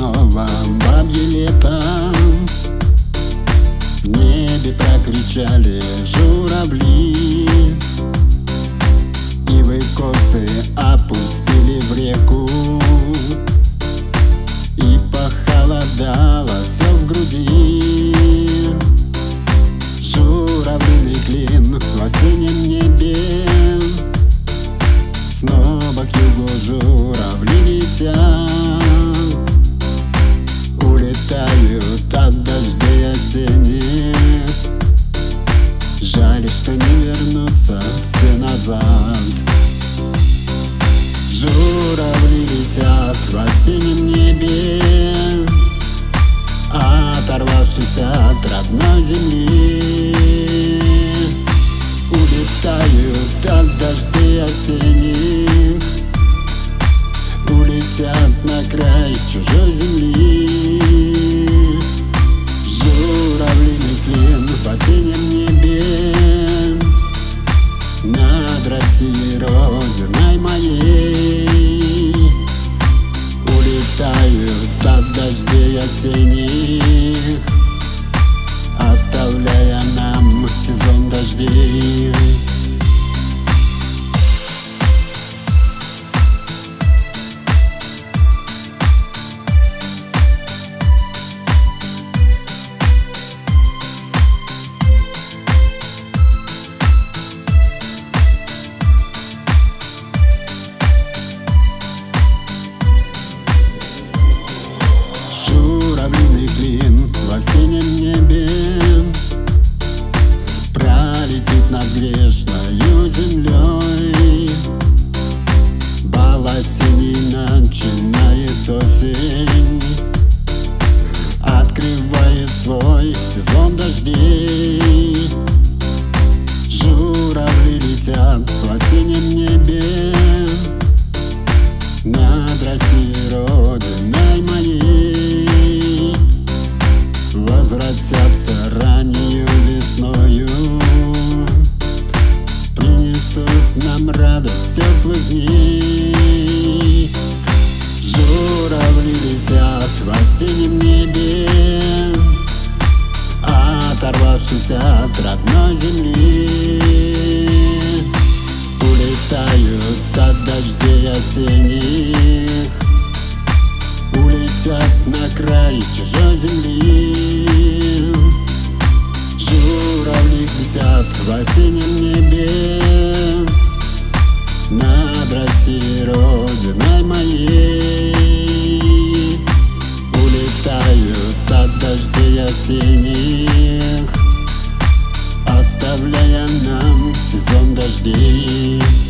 снова бабье лето. В небе прокричали журавли, ивы косы опустили в реку, и похолодало все в груди. Журавлиный клин в осеннем небе, снова к югу журавли летят, улетают от дождей осенних. Жаль, что не вернутся все назад. Журавли летят в осеннем небе, оторвавшись от родной земли, улетают от дождей осенних, улетят на край чужой земли. Журавлиный клин в осеннем небе, над Россией, родиной моей, улетают от дождей осенних, оставляя нам сезон дождей. Журавлиный клин в осеннем небе пролетит над грешною землей. Бал осенний начинает осень, открывает свой сезон дождей. Журавли летят в осеннем небе, над Россией, родиной моей, возвратятся раннею весною, принесут нам радость теплых дней. Журавли летят в осеннем небе, оторвавшись от родной земли, улетают от дождей осенних, улетят на край чужой земли. Журавли летят в осеннем небе, над Россией, родиной моей, улетают от дождей осенних, оставляя нам сезон дождей.